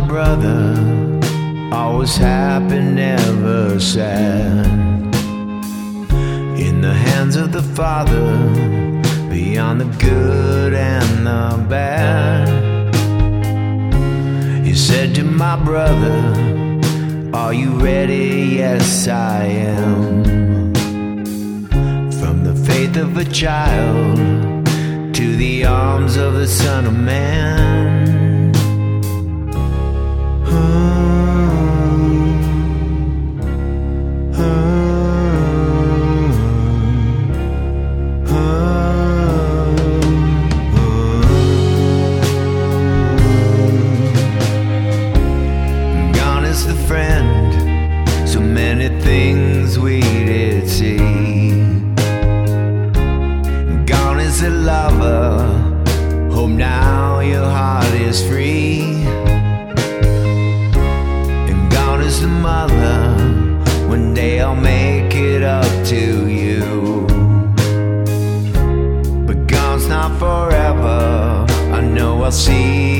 brother, always happy, never sad. In the hands of the Father, beyond the good and the bad. He said to my brother, are you ready? Yes, I am. From the faith of a child to the arms of the Son of Man. Gone is the friend, so many things we did see. Gone is the lover, hope now your heart is free. And gone is the mother, one day I'll make it up to you. But gone's not forever, I know I'll see